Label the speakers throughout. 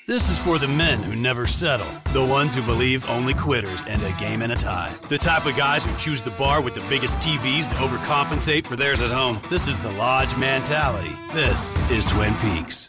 Speaker 1: This is for the men who never settle. The ones who believe only quitters end a game in a tie. The type of guys who choose the bar with the biggest TVs to overcompensate for theirs at home. This is the Lodge mentality. This is Twin Peaks.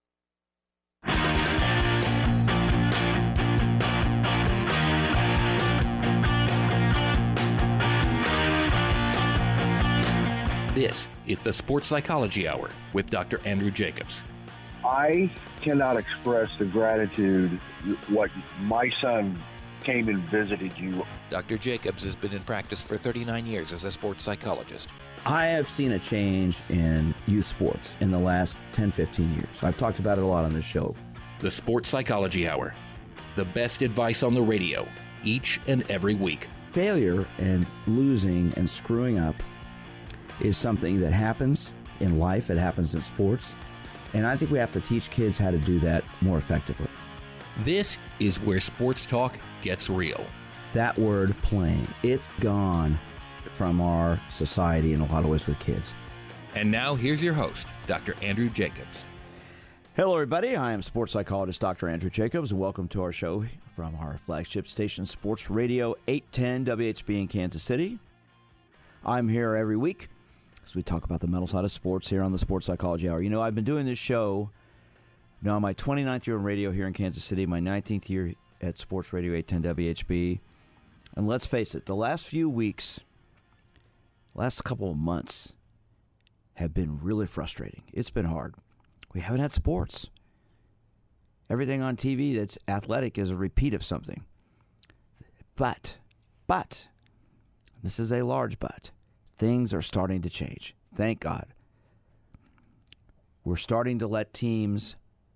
Speaker 2: This is the Sports Psychology Hour with Dr. Andrew Jacobs.
Speaker 3: I cannot express the gratitude what my son came and visited you.
Speaker 4: Dr. Jacobs has been in practice for 39 years as a sports psychologist.
Speaker 5: I have seen a change in youth sports in the last 10, 15 years. I've talked about it a lot on this show.
Speaker 2: The Sports Psychology Hour. The best advice on the radio each and every week.
Speaker 5: Failure and losing and screwing up is something that happens in life. It happens in sports. And I think we have to teach kids how to do that more effectively.
Speaker 2: This is where sports talk gets real.
Speaker 5: That word playing, it's gone from our society in a lot of ways with kids.
Speaker 2: And now here's your host, Dr. Andrew Jacobs.
Speaker 5: Hello, everybody. I am sports psychologist Dr. Andrew Jacobs. Welcome to our show from our flagship station, Sports Radio 810 WHB in Kansas City. I'm here every week as we talk about the mental side of sports here on the Sports Psychology Hour. You know, I've been doing this show now my 29th year on radio here in Kansas City, my 19th year at Sports Radio 810 WHB. And let's face it, the last few weeks, last couple of months have been really frustrating. It's been hard. We haven't had sports. Everything on TV that's athletic is a repeat of something. But, this is a large but, things are starting to change. Thank God. We're starting to let teams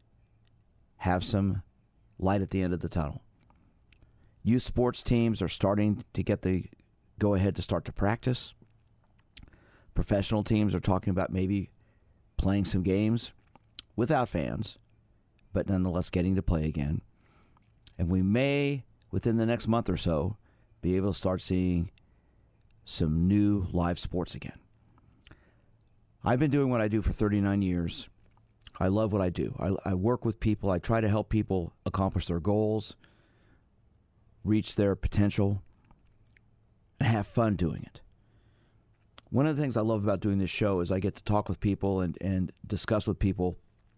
Speaker 5: have some light at the end of the tunnel. Youth sports teams are starting to get the go-ahead to start to practice. Professional teams are talking about maybe playing some games without fans, but nonetheless getting to play again. And we may, within the next month or so, be able to start seeing some new live sports again. I've been doing what I do for 39 years. I love what I do. I work with people. I try to help people accomplish their goals, reach their potential, and have fun doing it. One of the things I love about doing this show is I get to talk with people and discuss with people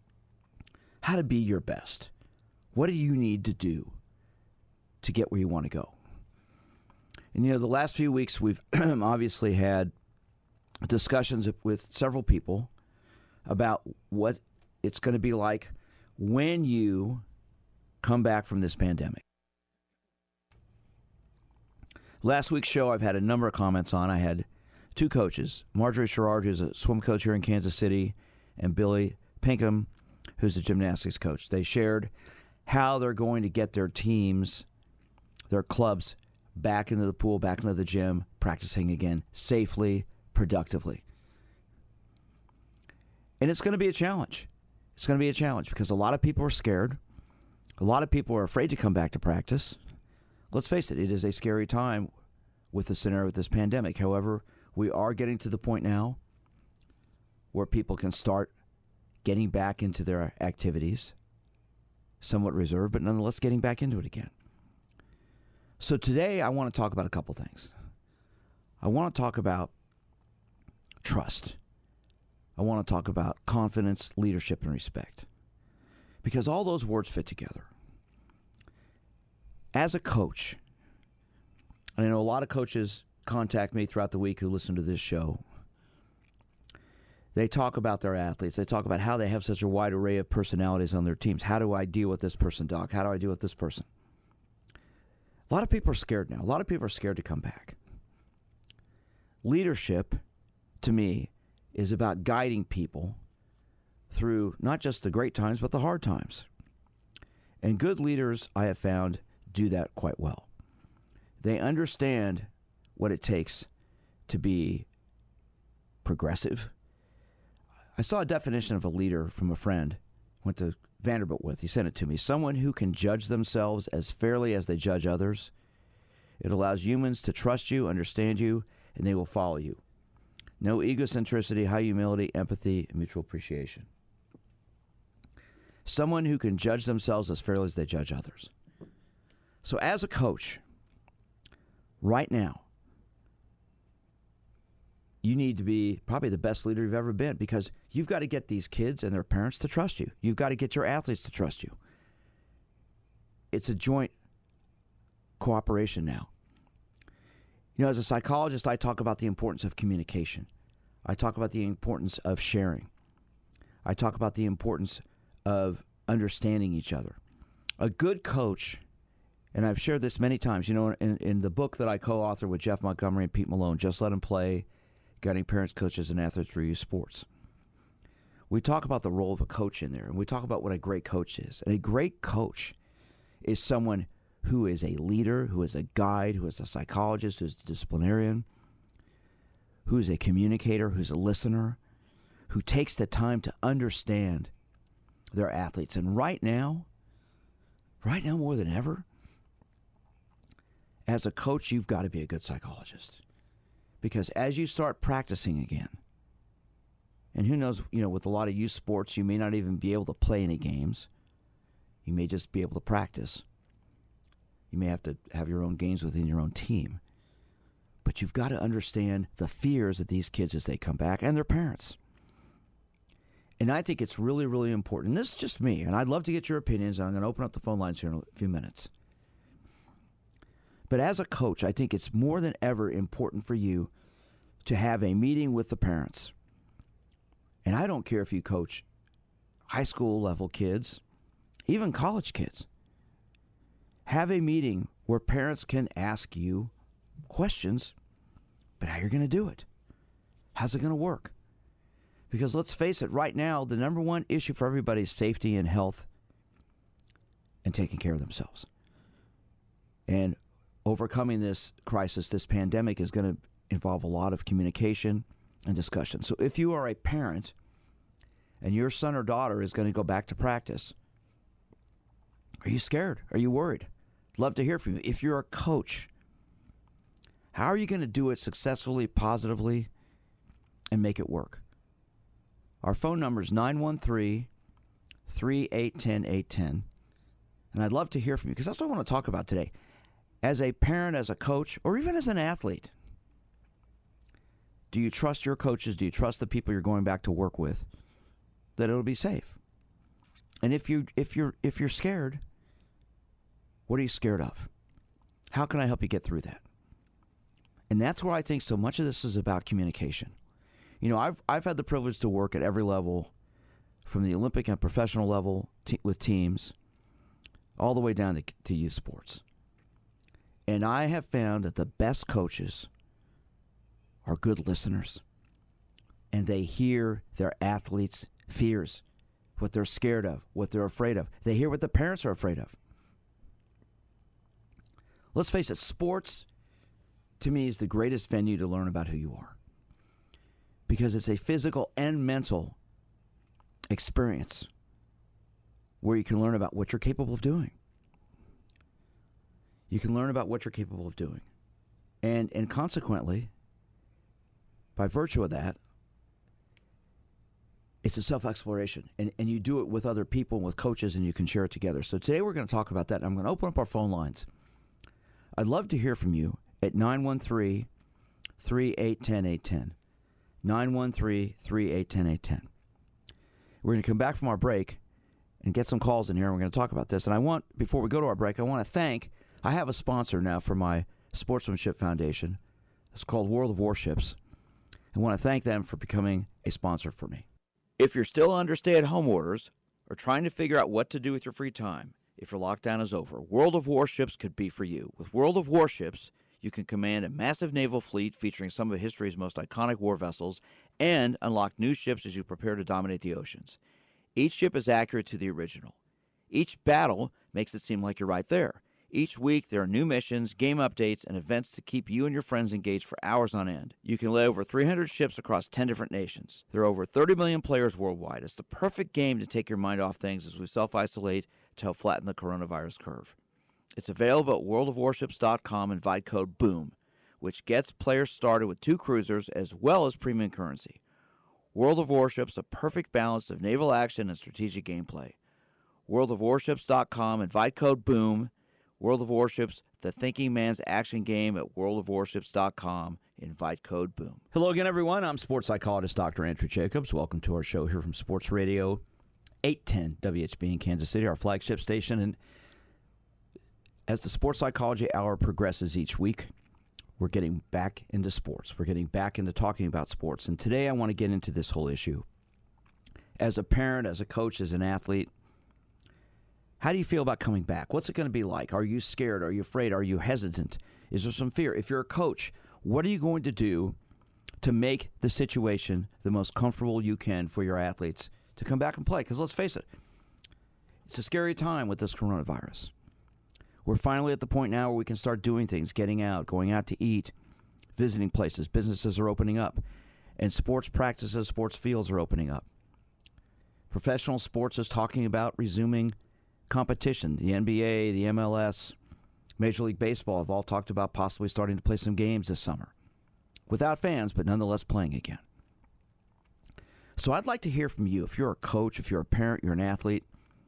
Speaker 5: how to be your best. What do you need to do to get where you want to go? And, you know, the last few weeks we've obviously had discussions with several people about what it's going to be like when you come back from this pandemic. Last week's show I've had a number of comments on. I had two coaches, Marjorie Sherrard, who's a swim coach here in Kansas City, and Billy Pinkham, who's a gymnastics coach. They shared how they're going to get their teams, their clubs, back into the pool, back into the gym, practicing again safely, productively. And it's going to be a challenge. It's going to be a challenge because a lot of people are scared. A lot of people are afraid to come back to practice. Let's face it, it is a scary time with the scenario of this pandemic. However, we are getting to the point now where people can start getting back into their activities, somewhat reserved, but nonetheless getting back into it again. So today I want to talk about a couple things. I want to talk about trust. I want to talk about confidence, leadership, and respect. Because all those words fit together. As a coach, and I know a lot of coaches contact me throughout the week who listen to this show. They talk about their athletes. They talk about how they have such a wide array of personalities on their teams. How do I deal with this person, Doc? How do I deal with this person? A lot of people are scared now. A lot of people are scared to come back. Leadership, to me, is about guiding people through not just the great times, but the hard times. And good leaders, I have found, do that quite well. They understand what it takes to be progressive. I saw a definition of a leader from a friend went to Vanderbilt with. He sent it to me. Someone who can judge themselves as fairly as they judge others. It allows humans to trust you, understand you, and they will follow you. No egocentricity, high humility, empathy, and mutual appreciation. someone who can judge themselves as fairly as they judge others. So as a coach, right now, you need to be probably the best leader you've ever been, because you've got to get these kids and their parents to trust you. You've got to get your athletes to trust you. It's a joint cooperation now. You know, as a psychologist, I talk about the importance of communication. I talk about the importance of sharing. I talk about the importance of understanding each other. A good coach, and I've shared this many times, you know, in the book that I co-authored with Jeff Montgomery and Pete Malone, Just Let Them Play, Guiding Parents, Coaches, and Athletes Through Youth Sports. We talk about the role of a coach in there, and we talk about what a great coach is. And a great coach is someone who is a leader, who is a guide, who is a psychologist, who is a disciplinarian, who is a communicator, who's a listener, who takes the time to understand their athletes. And right now more than ever, as a coach, you've got to be a good psychologist. Because as you start practicing again, and who knows, you know, with a lot of youth sports, you may not even be able to play any games. You may just be able to practice. You may have to have your own games within your own team. But you've got to understand the fears of these kids as they come back, and their parents. And I think it's really, really important. And this is just me, and I'd love to get your opinions, and I'm going to open up the phone lines here in a few minutes. But as a coach, I think it's more than ever important for you to have a meeting with the parents. And I don't care if you coach high school level kids, even college kids. Have a meeting where parents can ask you questions about how you're going to do it. How's it going to work? Because let's face it, right now, the number one issue for everybody is safety and health and taking care of themselves. And overcoming this crisis, this pandemic, is going to involve a lot of communication and discussion. So if you are a parent and your son or daughter is going to go back to practice, are you scared? Are you worried? Love to hear from you. If you're a coach, how are you going to do it successfully, positively, and make it work? Our phone number is 913-381-810. And I'd love to hear from you, because that's what I want to talk about today. As a parent, as a coach, or even as an athlete, do you trust your coaches? Do you trust the people you're going back to work with that it'll be safe? And if you're scared, what are you scared of? How can I help you get through that? And that's where I think so much of this is about communication. You know, I've had the privilege to work at every level, from the Olympic and professional level with teams, all the way down to youth sports. And I have found that the best coaches are good listeners, and they hear their athletes' fears, what they're scared of, what they're afraid of. They hear what the parents are afraid of. Let's face it, sports, to me, is the greatest venue to learn about who you are, because it's a physical and mental experience where you can learn about what you're capable of doing. You can learn about what you're capable of doing. And consequently, by virtue of that, it's a self-exploration. And you do it with other people and with coaches, and you can share it together. So today we're going to talk about that. I'm going to open up our phone lines. I'd love to hear from you at 913-381-810. 913-381-810. We're going to come back from our break and get some calls in here, and we're going to talk about this. And before we go to our break, I want to I have a sponsor now for my Sportsmanship Foundation. It's called World of Warships. I want to thank them for becoming a sponsor for me. If you're still under stay-at-home orders or trying to figure out what to do with your free time, if your lockdown is over, World of Warships could be for you. With World of Warships, you can command a massive naval fleet featuring some of history's most iconic war vessels and unlock new ships as you prepare to dominate the oceans. Each ship is accurate to the original. Each battle makes it seem like you're right there. Each week, there are new missions, game updates, and events to keep you and your friends engaged for hours on end. You can lay over 300 ships across 10 different nations. There are over 30 million players worldwide. It's the perfect game to take your mind off things as we self-isolate to help flatten the coronavirus curve. It's available at worldofwarships.com and invite code BOOM, which gets players started with 2 cruisers as well as premium currency. World of Warships, a perfect balance of naval action and strategic gameplay. worldofwarships.com. Invite code BOOM. World of Warships, the thinking man's action game at worldofwarships.com. Invite code BOOM. Hello again, everyone. I'm sports psychologist Dr. Andrew Jacobs. Welcome to our show here from Sports Radio 810 WHB in Kansas City, our flagship station. And as the Sports Psychology Hour progresses each week, we're getting back into sports. We're getting back into talking about sports. And today I want to get into this whole issue. As a parent, as a coach, as an athlete, how do you feel about coming back? What's it going to be like? Are you scared? Are you afraid? Are you hesitant? Is there some fear? If you're a coach, what are you going to do to make the situation the most comfortable you can for your athletes to come back and play? Because let's face it, it's a scary time with this coronavirus. We're finally at the point now where we can start doing things, getting out, going out to eat, visiting places. Businesses are opening up. And sports practices, sports fields are opening up. Professional sports is talking about resuming competition. The NBA, the MLS, Major League Baseball have all talked about possibly starting to play some games this summer. Without fans, but nonetheless playing again. So I'd like to hear from you. If you're a coach, if you're a parent, you're an athlete,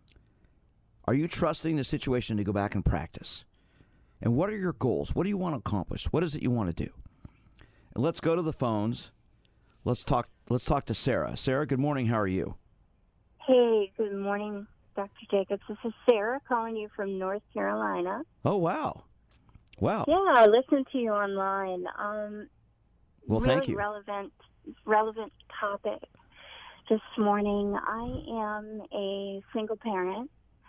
Speaker 5: are you trusting the situation to go back and practice? And what are your goals? What do you want to accomplish? What is it you want to do? And let's go to the phones. Let's talk to Sarah. Sarah, good morning. How are you?
Speaker 6: Hey, good morning, Dr. Jacobs. This is Sarah calling you from North Carolina.
Speaker 5: Oh, wow. Wow.
Speaker 6: Yeah, I listened to you online.
Speaker 5: Well,
Speaker 6: really
Speaker 5: thank you.
Speaker 6: Relevant topic this morning. I am a single parent.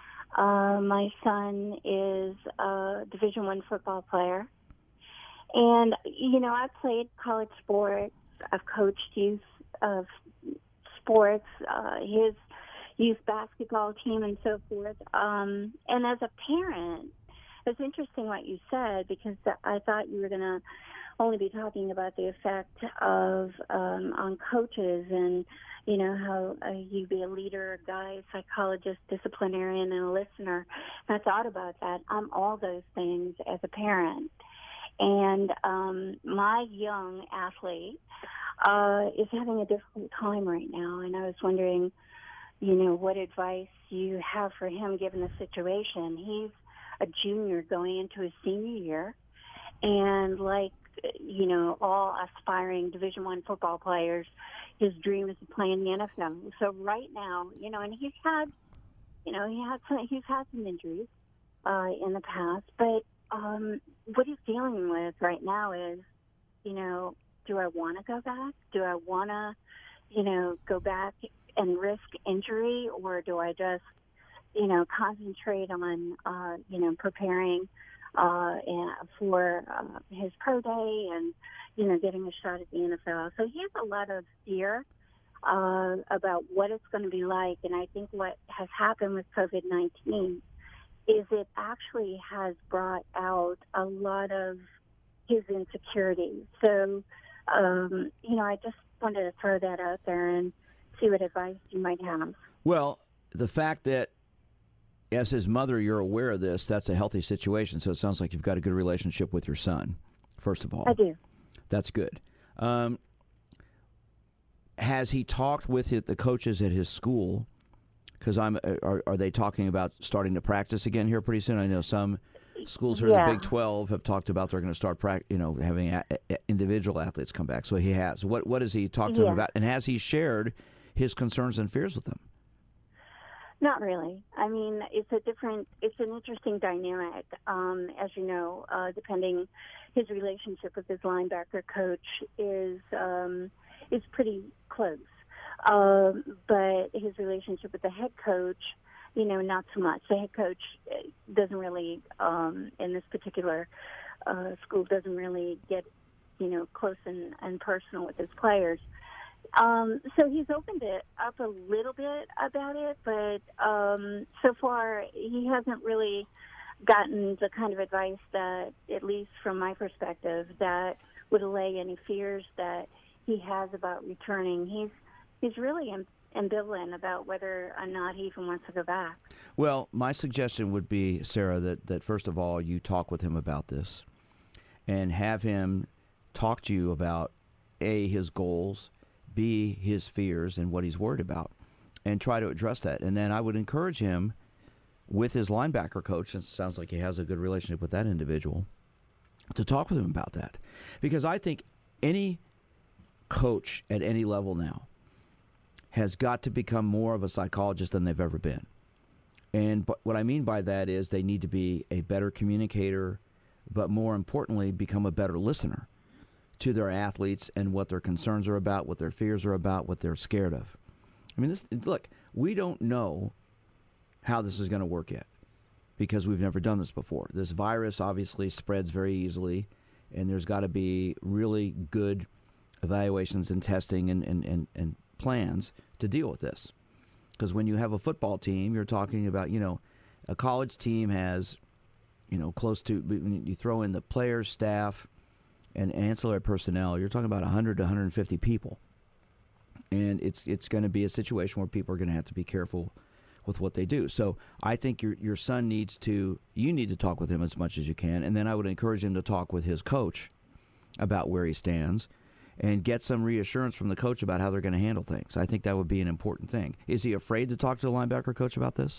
Speaker 6: My son is a Division I football player. And, I played college sports. I've coached youth sports, his youth basketball team and so forth. And as a parent, it's interesting what you said, because I thought you were going to only be talking about the effect of on coaches and, how you be a leader, a guide, psychologist, disciplinarian, and a listener. And I thought about that. I'm all those things as a parent. And my young athlete is having a difficult time right now, and I was wondering, what advice you have for him given the situation. He's a junior going into his senior year, and like, all aspiring Division I football players, his dream is to play in the NFL. So right now, and he's had some injuries in the past, but what he's dealing with right now is, do I want to go back? Do I want to, go back and risk injury, or do I just, concentrate on, preparing for his pro day and, getting a shot at the NFL? So he has a lot of fear about what it's going to be like. And I think what has happened with COVID-19 is it actually has brought out a lot of his insecurities. So, I just wanted to throw that out there and see what advice you might have.
Speaker 5: Well, the fact that as his mother, you're aware of this, that's a healthy situation. So it sounds like you've got a good relationship with your son, first of all.
Speaker 6: I do.
Speaker 5: That's good. Has he talked with the coaches at his school? Because are they talking about starting to practice again here pretty soon? I know some schools here in the Big 12 have talked about they're going to start having individual athletes come back. So he has. What has he talked to them about? And has he shared his concerns and fears with them?
Speaker 6: Not really. I mean, it's an interesting dynamic. As you know, depending, his relationship with his linebacker coach is pretty close. But his relationship with the head coach, not so much. The head coach doesn't really, in this particular school, doesn't really get, close and personal with his players. So he's opened it up a little bit about it, but so far he hasn't really gotten the kind of advice that, at least from my perspective, that would allay any fears that he has about returning. He's really ambivalent about whether or not he even wants to go back.
Speaker 5: Well, my suggestion would be, Sarah, that first of all, you talk with him about this and have him talk to you about, A, his goals, B, his fears and what he's worried about, and try to address that. And then I would encourage him, with his linebacker coach, and it sounds like he has a good relationship with that individual, to talk with him about that. Because I think any coach at any level now has got to become more of a psychologist than they've ever been. And what I mean by that is they need to be a better communicator, but more importantly, become a better listener to their athletes and what their concerns are about, what their fears are about, what they're scared of. I mean, look, we don't know how this is going to work yet because we've never done this before. This virus obviously spreads very easily, and there's got to be really good evaluations and testing and plans to deal with this. Because when you have a football team, you're talking about, a college team has, close to, when you throw in the players, staff, and ancillary personnel, you're talking about 100 to 150 people. And it's going to be a situation where people are going to have to be careful with what they do. So I think your son you need to talk with him as much as you can. And then I would encourage him to talk with his coach about where he stands and get some reassurance from the coach about how they're going to handle things. I think that would be an important thing. Is he afraid to talk to the linebacker coach about this?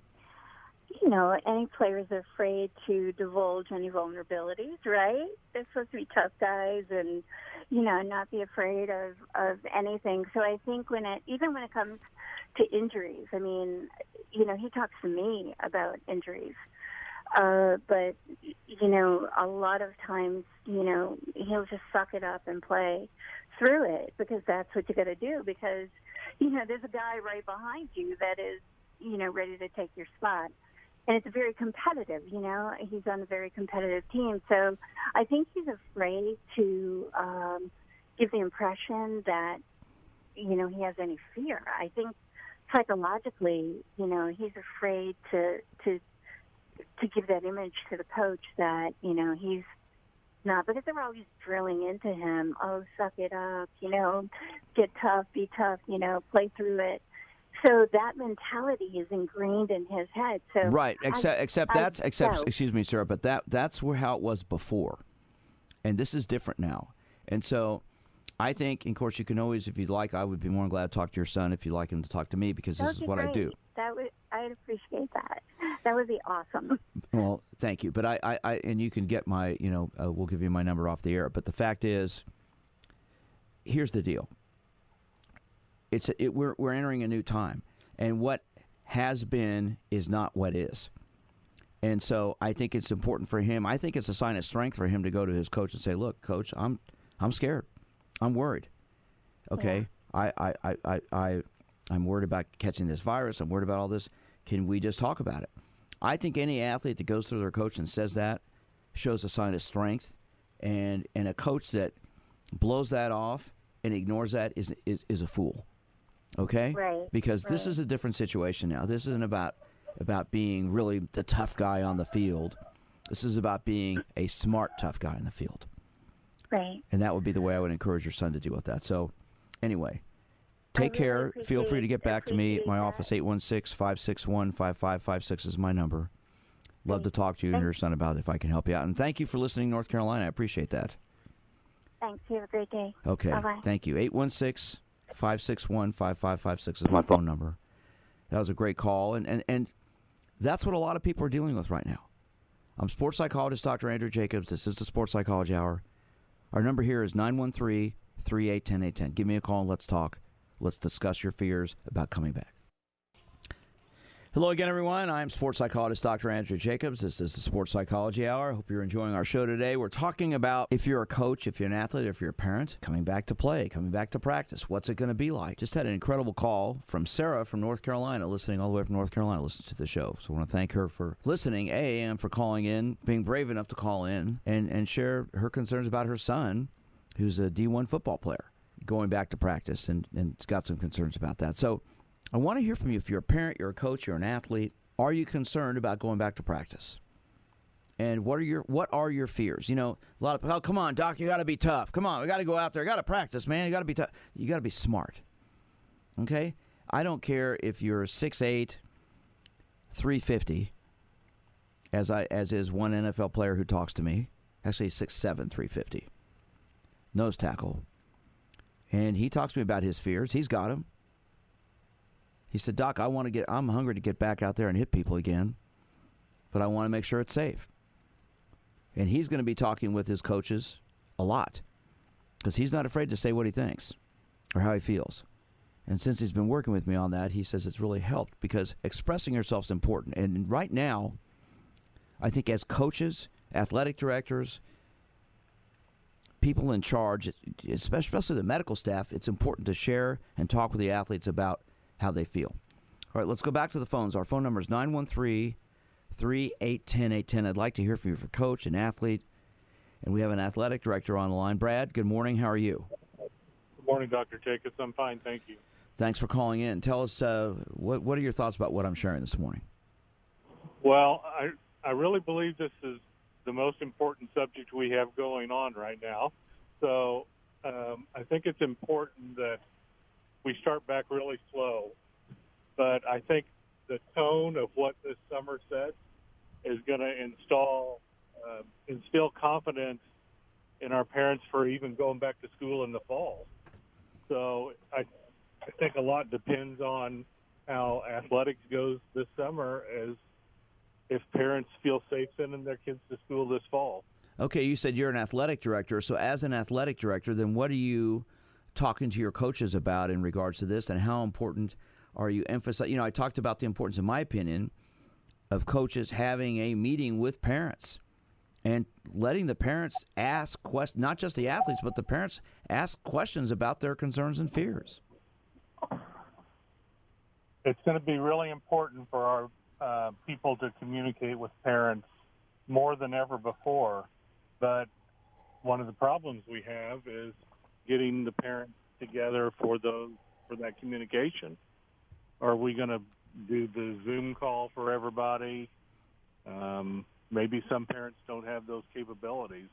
Speaker 6: Any players are afraid to divulge any vulnerabilities, right? They're supposed to be tough guys and, not be afraid of anything. So I think even when it comes to injuries, I mean, he talks to me about injuries. But, a lot of times, he'll just suck it up and play through it because that's what you got to do because, there's a guy right behind you that is, ready to take your spot. And it's very competitive, He's on a very competitive team. So I think he's afraid to give the impression that, he has any fear. I think psychologically, he's afraid to give that image to the coach that, he's not, because they're always drilling into him, oh, suck it up, get tough, be tough, play through it. So that mentality is ingrained in his head. So
Speaker 5: right, excuse me, Sarah, but that's how it was before. And this is different now. And so I think, of course, you can always, if you'd like, I would be more than glad to talk to your son if you'd like him to talk to me because this is what I do.
Speaker 6: I'd appreciate that. That would be awesome.
Speaker 5: Well, thank you. But I and you can get my, we'll give you my number off the air. But the fact is, here's the deal. We're entering a new time, and what has been is not what is. And so I think it's important for him. I think it's a sign of strength for him to go to his coach and say, "Look, coach, I'm scared. I'm worried. Okay, yeah. I'm worried about catching this virus. I'm worried about all this. Can we just talk about it?" I think any athlete that goes through their coach and says that shows a sign of strength, and a coach that blows that off and ignores that is a fool. Okay?
Speaker 6: Right.
Speaker 5: Because this is a different situation now. This isn't about being really the tough guy on the field. This is about being a smart, tough guy in the field.
Speaker 6: Right.
Speaker 5: And that would be the way I would encourage your son to deal with that. So, anyway, take care. Feel free to get back to me. My office, 816-561-5556 is my number. Love to talk to you and your son about it if I can help you out. And thank you for listening, North Carolina. I appreciate that.
Speaker 6: Thanks. You have a great day.
Speaker 5: Okay.
Speaker 6: Bye-bye.
Speaker 5: Thank you. 816-561-5556 is my phone number. That was a great call. And that's what a lot of people are dealing with right now. I'm sports psychologist Dr. Andrew Jacobs. This is the Sports Psychology Hour. Our number here is 913-381-0810. Give me a call and let's talk. Let's discuss your fears about coming back. Hello again, everyone. I'm sports psychologist Dr. Andrew Jacobs. This is the Sports Psychology Hour. I hope you're enjoying our show today. We're talking about if you're a coach, if you're an athlete, if you're a parent, coming back to play, coming back to practice. What's it going to be like? Just had an incredible call from Sarah from North Carolina, listening all the way from North Carolina, listening to the show. So I want to thank her for listening, and for calling in, being brave enough to call in and share her concerns about her son, who's a D1 football player, going back to practice, and has got some concerns about that. So I want to hear from you. If you're a parent, you're a coach, you're an athlete, are you concerned about going back to practice? And what are your fears? A lot of, oh, come on, Doc, you got to be tough. Come on, we got to go out there. Got to practice, man. You got to be tough. You got to be smart. Okay? I don't care if you're 6'8", 350, as is one NFL player who talks to me. Actually, 6'7", 350. Nose tackle. And he talks to me about his fears. He's got them. He said, Doc, I'm hungry to get back out there and hit people again, but I want to make sure it's safe. And he's going to be talking with his coaches a lot because he's not afraid to say what he thinks or how he feels. And since he's been working with me on that, he says it's really helped because expressing yourself is important. And right now, I think as coaches, athletic directors, people in charge, especially the medical staff, it's important to share and talk with the athletes about how they feel. All right, let's go back to the phones. Our phone number is 913-381-810. I'd like to hear from you for coach and athlete. And we have an athletic director on the line. Brad, good morning. How are you?
Speaker 7: Good morning, Dr. Jacobs. I'm fine, thank you.
Speaker 5: Thanks for calling in. Tell us, what are your thoughts about what I'm sharing this morning?
Speaker 7: Well, I really believe this is the most important subject we have going on right now. So I think it's important that we start back really slow. But I think the tone of what this summer sets is going to instill confidence in our parents for even going back to school in the fall. So I think a lot depends on how athletics goes this summer, as if parents feel safe sending their kids to school this fall.
Speaker 5: Okay, you said you're an athletic director. So as an athletic director, then what are you talking to your coaches about in regards to this, and how important are you emphasizing? I talked about the importance, in my opinion, of coaches having a meeting with parents and letting the parents ask questions, not just the athletes, but the parents ask questions about their concerns and fears.
Speaker 7: It's going to be really important for our people to communicate with parents more than ever before. But one of the problems we have is getting the parents together for that communication. Are we going to do the Zoom call for everybody? Maybe some parents don't have those capabilities.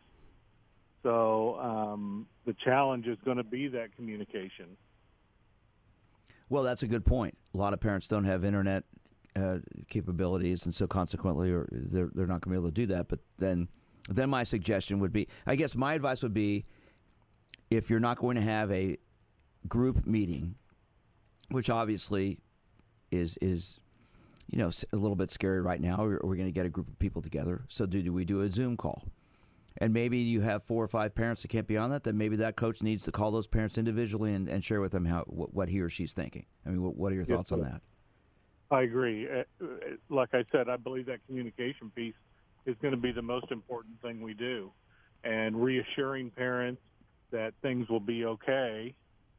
Speaker 7: So the challenge is going to be that communication.
Speaker 5: Well, that's a good point. A lot of parents don't have internet capabilities, and so consequently they're not going to be able to do that. But then my suggestion would be, I guess my advice would be, if you're not going to have a group meeting, which obviously is a little bit scary right now, we're going to get a group of people together. So do we do a Zoom call? And maybe you have 4 or 5 parents that can't be on that, then maybe that coach needs to call those parents individually and share with them what he or she's thinking. I mean, what are your thoughts on that?
Speaker 7: I agree. Like I said, I believe that communication piece is going to be the most important thing we do. And reassuring parents that things will be okay,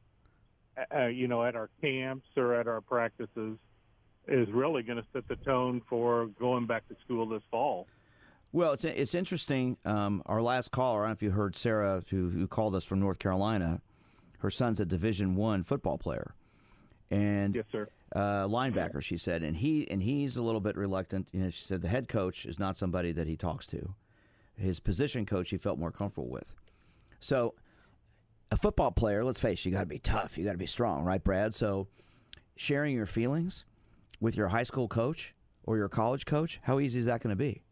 Speaker 7: at our camps or at our practices, is really going to set the tone for going back to school this fall.
Speaker 5: Well, it's interesting. Our last caller, I don't know if you heard Sarah, who called us from North Carolina. Her son's a Division I football player, and
Speaker 7: yes, sir,
Speaker 5: linebacker. She said, and he's a little bit reluctant. She said the head coach is not somebody that he talks to. His position coach he felt more comfortable with. So, a football player, let's face it, you got to be tough, you got to be strong, right, Brad? So, sharing your feelings with your high school coach or your college coach, how easy is that going to be?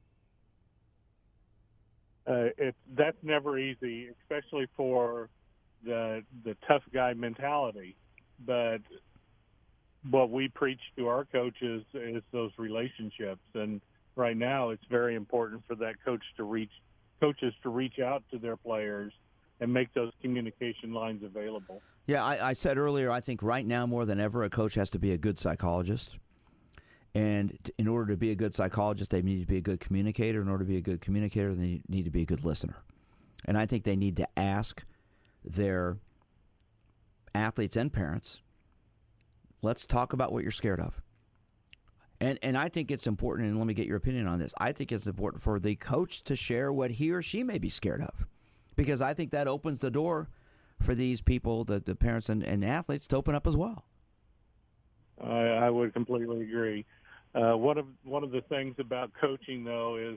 Speaker 7: That's never easy, especially for the tough guy mentality. But what we preach to our coaches is those relationships, and right now it's very important for that coaches to reach out to their players and make those communication lines available.
Speaker 5: Yeah, I said earlier, I think right now more than ever, a coach has to be a good psychologist. And in order to be a good psychologist, they need to be a good communicator. In order to be a good communicator, they need to be a good listener. And I think they need to ask their athletes and parents, let's talk about what you're scared of. And I think it's important, and let me get your opinion on this, I think it's important for the coach to share what he or she may be scared of. Because I think that opens the door for these people, the parents and athletes, to open up as well.
Speaker 7: I would completely agree. One of the things about coaching, though, is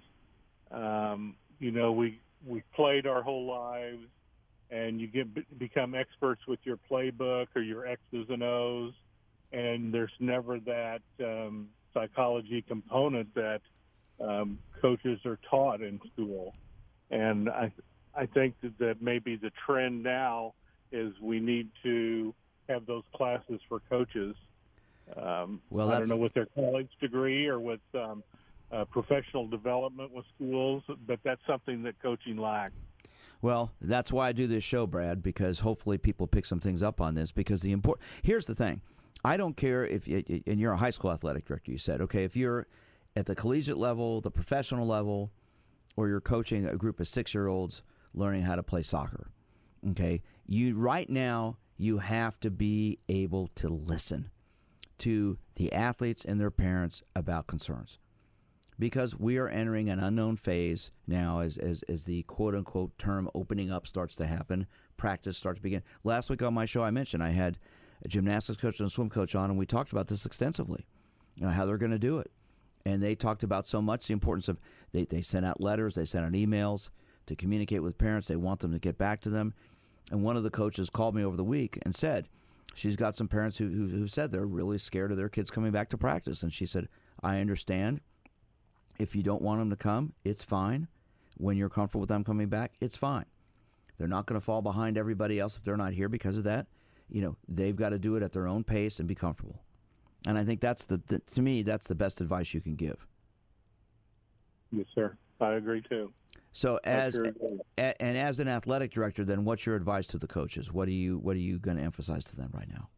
Speaker 7: we played our whole lives, and you become experts with your playbook or your X's and O's, and there's never that psychology component that coaches are taught in school. And I think that maybe the trend now is we need to have those classes for coaches.
Speaker 5: Well,
Speaker 7: I don't know with their college degree or with professional development with schools, but that's something that coaching lacks.
Speaker 5: Well, that's why I do this show, Brad, because hopefully people pick some things up on this. Because here's the thing. I don't care if and you're a high school athletic director, you said, okay, if you're at the collegiate level, the professional level, or you're coaching a group of 6-year-olds learning how to play soccer, okay, right now you have to be able to listen to the athletes and their parents about concerns. Because we are entering an unknown phase now as the quote-unquote term opening up starts to happen, practice starts to begin. Last week on my show I mentioned I had a gymnastics coach and a swim coach on, and we talked about this extensively, how they're going to do it. And they talked about so much the importance of, they sent out letters, they sent out emails to communicate with parents. They want them to get back to them. And one of the coaches called me over the week and said, she's got some parents who said they're really scared of their kids coming back to practice. And she said, I understand. If you don't want them to come, it's fine. When you're comfortable with them coming back, it's fine. They're not going to fall behind everybody else if they're not here because of that. They've got to do it at their own pace and be comfortable. And I think that's to me, that's the best advice you can give.
Speaker 7: Yes, sir. I agree too.
Speaker 5: So as an athletic director, then what's your advice to the coaches? What are you going to emphasize to them right now?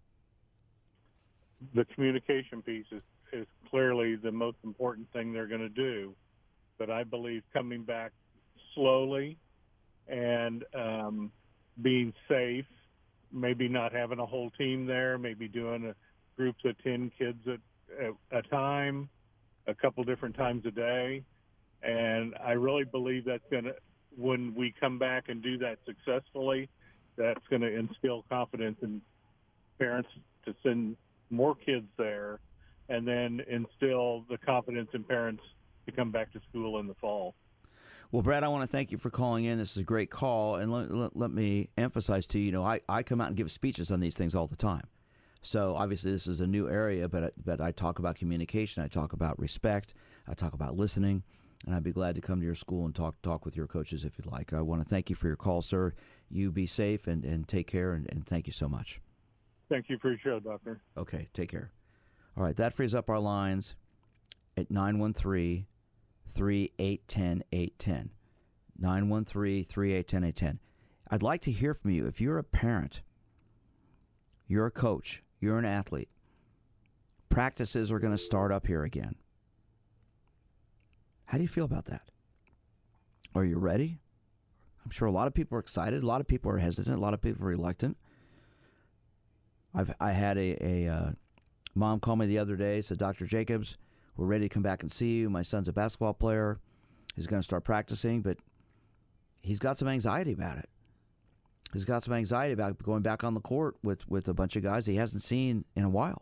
Speaker 7: The communication piece is clearly the most important thing they're going to do. But I believe coming back slowly and being safe, maybe not having a whole team there, maybe doing groups of 10 kids at a time, a couple different times a day. And I really believe that's going to, when we come back and do that successfully, that's going to instill confidence in parents to send more kids there, and then instill the confidence in parents to come back to school in the fall.
Speaker 5: Well, Brad, I want to thank you for calling in. This is a great call. And let me emphasize to you, I come out and give speeches on these things all the time. So obviously this is a new area, but I talk about communication. I talk about respect. I talk about listening. And I'd be glad to come to your school and talk with your coaches if you'd like. I want to thank you for your call, sir. You be safe and take care, and thank you so much.
Speaker 7: Thank you for your show, Doctor.
Speaker 5: Okay, take care. All right, that frees up our lines at 913-381-810. 913-381-810. I'd like to hear from you. If you're a parent, you're a coach, you're an athlete, practices are going to start up here again. How do you feel about that? Are you ready? I'm sure a lot of people are excited. A lot of people are hesitant. A lot of people are reluctant. I had a mom call me the other day, said, Dr. Jacobs, we're ready to come back and see you. My son's a basketball player. He's going to start practicing, but he's got some anxiety about it. He's got some anxiety about going back on the court with a bunch of guys he hasn't seen in a while.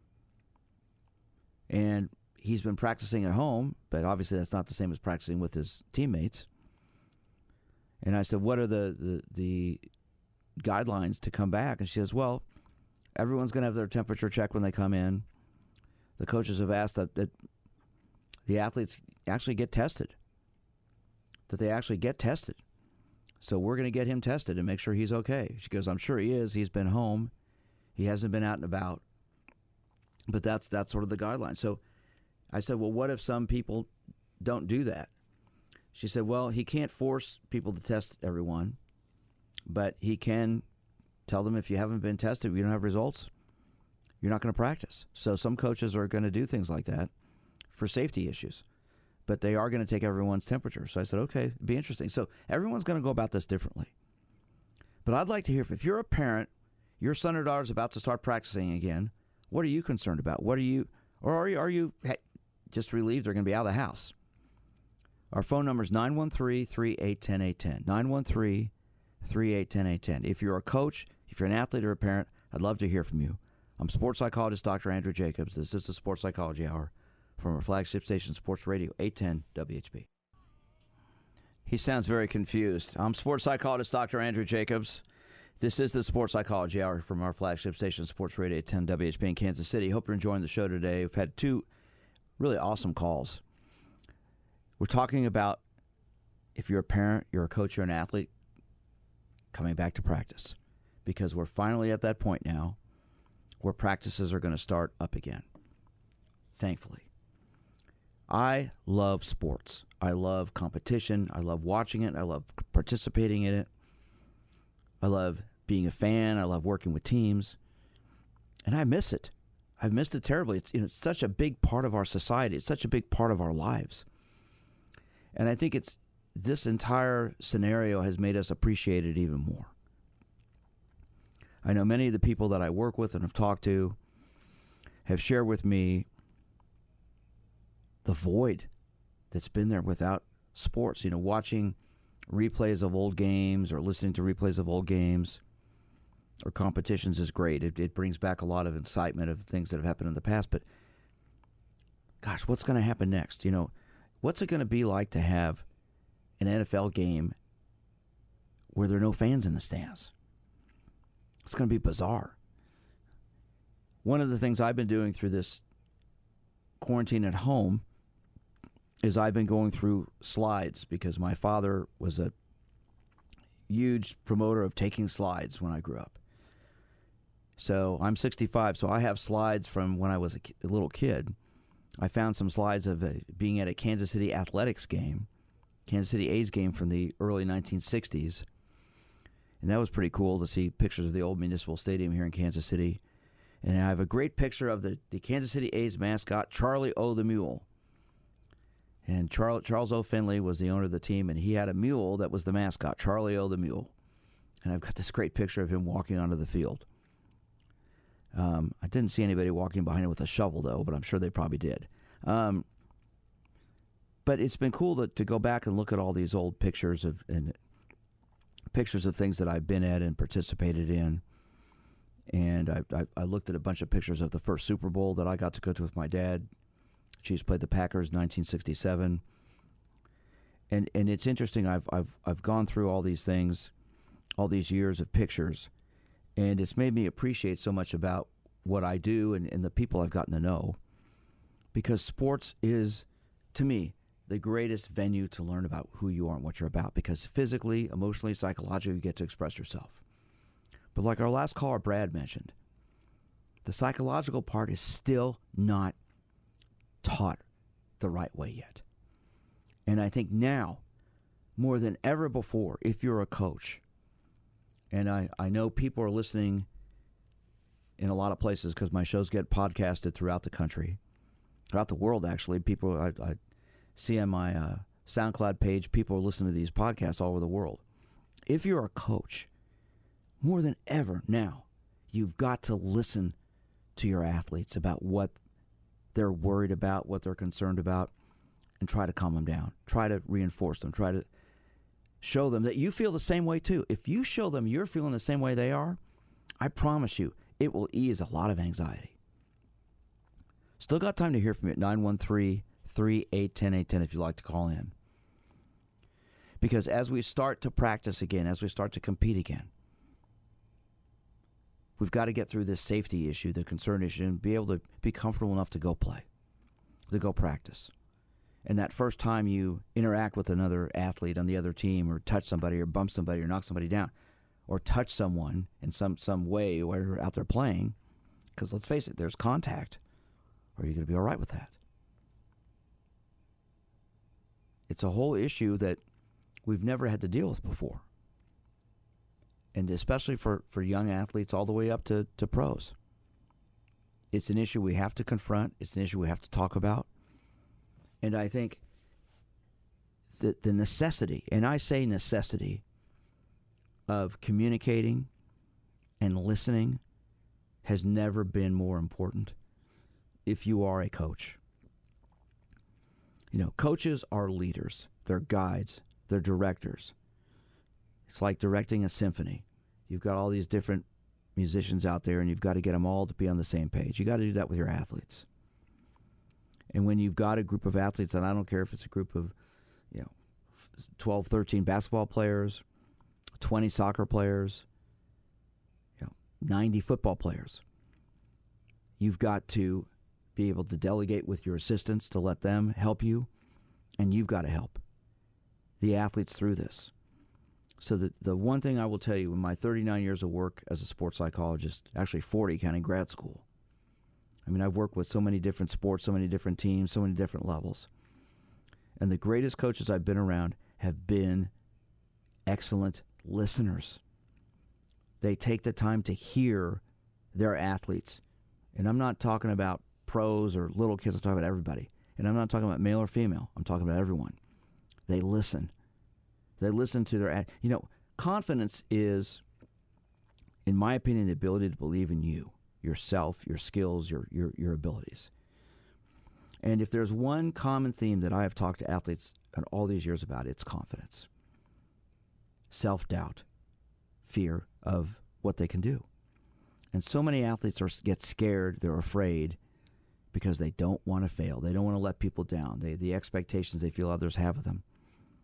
Speaker 5: And he's been practicing at home, but obviously that's not the same as practicing with his teammates. And I said, what are the guidelines to come back? And she says, well, everyone's going to have their temperature check when they come in. The coaches have asked that the athletes actually get tested, that they actually get tested. So we're going to get him tested and make sure he's okay. She goes, I'm sure he is. He's been home. He hasn't been out and about. But that's sort of the guideline. So I said, well, what if some people don't do that? She said, well, he can't force people to test everyone, but he can tell them if you haven't been tested, you don't have results, you're not going to practice. So some coaches are going to do things like that for safety issues, but they are going to take everyone's temperature. So I said, okay, it'd be interesting. So everyone's going to go about this differently. But I'd like to hear if you're a parent, your son or daughter's about to start practicing again, what are you concerned about? What are you, or are you just relieved they're going to be out of the house? Our phone number is 913-381-810. 913-381-810. If you're a coach, if you're an athlete or a parent, I'd love to hear from you. I'm sports psychologist Dr. Andrew Jacobs. This is the Sports Psychology Hour from our flagship station, Sports Radio 810 WHB. He sounds very confused. I'm sports psychologist Dr. Andrew Jacobs. This is the Sports Psychology Hour from our flagship station, Sports Radio 810 WHB in Kansas City. Hope you're enjoying the show today. We've had two really awesome calls. We're talking about if you're a parent, you're a coach, you're an athlete, coming back to practice. Because we're finally at that point now where practices are going to start up again, thankfully. I love sports. I love competition. I love watching it. I love participating in it. I love being a fan. I love working with teams. And I miss it. I've missed it terribly. It's such a big part of our society. It's such a big part of our lives. And I think this entire scenario has made us appreciate it even more. I know many of the people that I work with and have talked to have shared with me the void that's been there without sports. Watching replays of old games or listening to replays of old games or competitions is great. It brings back a lot of excitement of things that have happened in the past. But, gosh, what's going to happen next? What's it going to be like to have an NFL game where there are no fans in the stands? It's going to be bizarre. One of the things I've been doing through this quarantine at home is I've been going through slides because my father was a huge promoter of taking slides when I grew up. So I'm 65, so I have slides from when I was a little kid. I found some slides of being at a Kansas City Athletics game, Kansas City A's game from the early 1960s. And that was pretty cool to see pictures of the old Municipal Stadium here in Kansas City. And I have a great picture of the Kansas City A's mascot, Charlie O. the Mule. And Charles O. Finley was the owner of the team, and he had a mule that was the mascot, Charlie O. the Mule. And I've got this great picture of him walking onto the field. I didn't see anybody walking behind him with a shovel, though, but I'm sure they probably did. But it's been cool to go back and look at all these old pictures of things that I've been at and participated in. And I looked at a bunch of pictures of the first Super Bowl that I got to go to with my dad. Chiefs played the Packers 1967. And it's interesting. I've gone through all these things, all these years of pictures, and it's made me appreciate so much about what I do and the people I've gotten to know. Because sports is, to me, the greatest venue to learn about who you are and what you're about. Because physically, emotionally, psychologically, you get to express yourself. But like our last caller, Brad, mentioned, the psychological part is still not taught the right way yet. And I think now, more than ever before, if you're a coach, and I know people are listening in a lot of places because my shows get podcasted throughout the country, throughout the world, actually. People, I see on my SoundCloud page, people are listening to these podcasts all over the world. If you're a coach, more than ever now, you've got to listen to your athletes about what they're worried about, what they're concerned about, and try to calm them down. Try to reinforce them. Try to show them that you feel the same way too. If you show them you're feeling the same way they are, I promise you, it will ease a lot of anxiety. Still got time to hear from you at 913-381-0810 if you'd like to call in. Because as we start to practice again, as we start to compete again, we've got to get through this safety issue, the concern issue, and be able to be comfortable enough to go play, to go practice. And that first time you interact with another athlete on the other team or touch somebody or bump somebody or knock somebody down or touch someone in some way while you're out there playing, because let's face it, there's contact, are you going to be all right with that? It's a whole issue that we've never had to deal with before. And especially for young athletes all the way up to pros. It's an issue we have to confront. It's an issue we have to talk about. And I think the necessity, and I say necessity, of communicating and listening has never been more important if you are a coach. You know, coaches are leaders. They're guides. They're directors. It's like directing a symphony. You've got all these different musicians out there, and you've got to get them all to be on the same page. You got to do that with your athletes. And when you've got a group of athletes, and I don't care if it's a group of 12, 13 basketball players, 20 soccer players, 90 football players, you've got to be able to delegate with your assistants to let them help you, and you've got to help the athletes through this. So the one thing I will tell you in my 39 years of work as a sports psychologist, actually 40 counting grad school, I mean, I've worked with so many different sports, so many different teams, so many different levels. And the greatest coaches I've been around have been excellent listeners. They take the time to hear their athletes. And I'm not talking about pros or little kids, I'm talking about everybody. And I'm not talking about male or female, I'm talking about everyone. They listen. They listen to their, confidence is, in my opinion, the ability to believe in you, yourself, your skills, your abilities. And if there's one common theme that I have talked to athletes in all these years about, it's confidence. Self-doubt, fear of what they can do. And so many athletes get scared, they're afraid, because they don't want to fail. They don't want to let people down. The expectations they feel others have of them.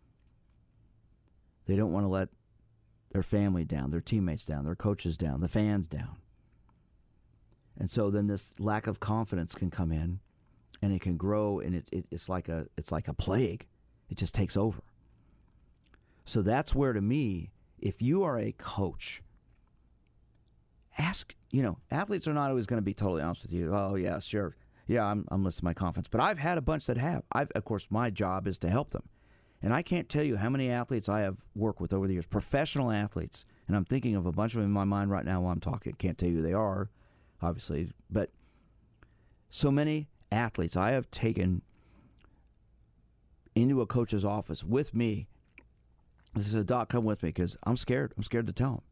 Speaker 5: They don't want to let their family down, their teammates down, their coaches down, the fans down. And so then this lack of confidence can come in, and it can grow, and it's like a plague. It just takes over. So that's where, to me, if you are a coach, ask, athletes are not always going to be totally honest with you. Oh, yeah, sure. Yeah, I'm listening to my confidence. But I've had a bunch that have. Of course, my job is to help them. And I can't tell you how many athletes I have worked with over the years, professional athletes, and I'm thinking of a bunch of them in my mind right now while I'm talking. Can't tell you who they are, obviously, but so many athletes I have taken into a coach's office with me. This is a doc, come with me, because I'm scared. I'm scared to tell them.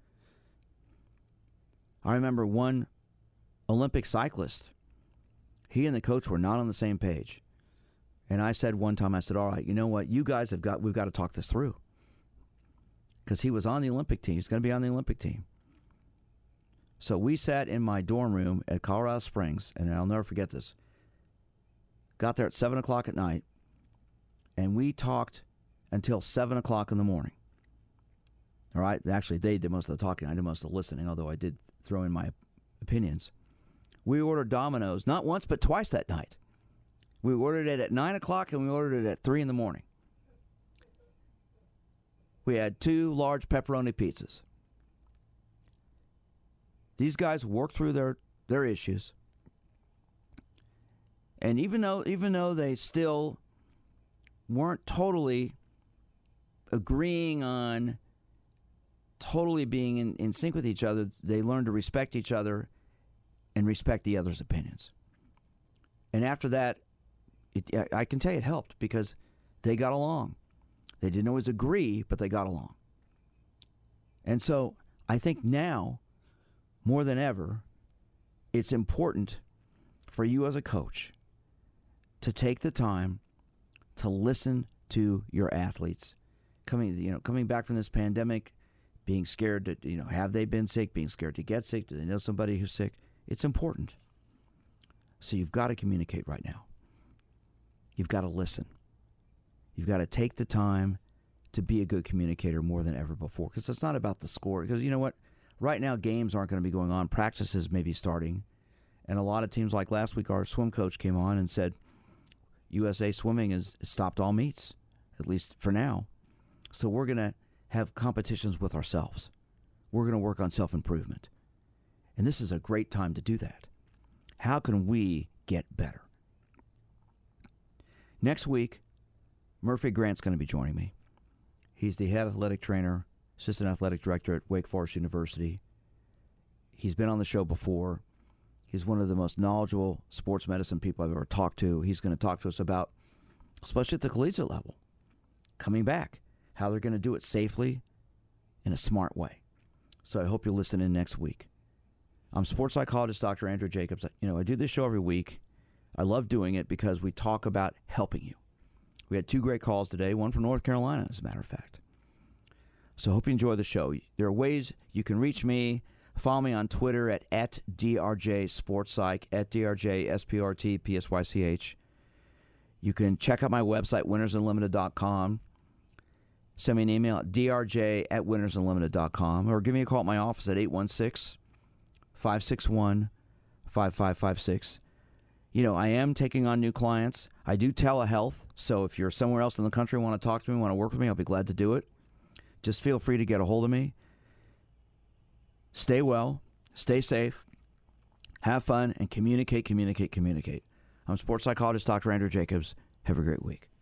Speaker 5: I remember one Olympic cyclist. He and the coach were not on the same page. And I said one time, all right, you know what? You guys we've got to talk this through. Because he was on the Olympic team. He's going to be on the Olympic team. So we sat in my dorm room at Colorado Springs, and I'll never forget this. Got there at 7 o'clock at night, and we talked until 7 o'clock in the morning. All right? Actually, they did most of the talking. I did most of the listening, although I did throw in my opinions. We ordered Domino's, not once but twice that night. We ordered it at 9 o'clock, and we ordered it at 3 in the morning. We had 2 large pepperoni pizzas. These guys worked through their issues. And even though they still weren't totally agreeing on totally being in sync with each other, they learned to respect each other and respect the other's opinions. And after that, I can tell you it helped because they got along. They didn't always agree, but they got along. And so I think now, more than ever, it's important for you as a coach to take the time to listen to your athletes. Coming back from this pandemic, being scared to, have they been sick, being scared to get sick, do they know somebody who's sick? It's important. So you've got to communicate right now. You've got to listen. You've got to take the time to be a good communicator more than ever before, because it's not about the score. Because you know what? Right now, games aren't going to be going on. Practices may be starting. And a lot of teams, like last week, our swim coach came on and said, USA Swimming has stopped all meets, at least for now. So we're going to have competitions with ourselves. We're going to work on self-improvement. And this is a great time to do that. How can we get better? Next week, Murphy Grant's going to be joining me. He's the head athletic trainer, assistant athletic director at Wake Forest University. He's been on the show before. He's one of the most knowledgeable sports medicine people I've ever talked to. He's going to talk to us about, especially at the collegiate level, coming back, how they're going to do it safely in a smart way. So I hope you'll listen in next week. I'm sports psychologist Dr. Andrew Jacobs. I do this show every week. I love doing it because we talk about helping you. We had 2 great calls today, one from North Carolina, as a matter of fact. So I hope you enjoy the show. There are ways you can reach me. Follow me on Twitter at @DRJSportsPsych, @DRJSPRTPSYCH. You can check out my website, winnersunlimited.com. Send me an email at drj@winnersunlimited.com, or give me a call at my office at 816-561-5556. I am taking on new clients. I do telehealth, so if you're somewhere else in the country and want to talk to me, want to work with me, I'll be glad to do it. just feel free to get a hold of me. Stay well, stay safe, have fun, and communicate. I'm sports psychologist Dr. Andrew Jacobs. Have a great week.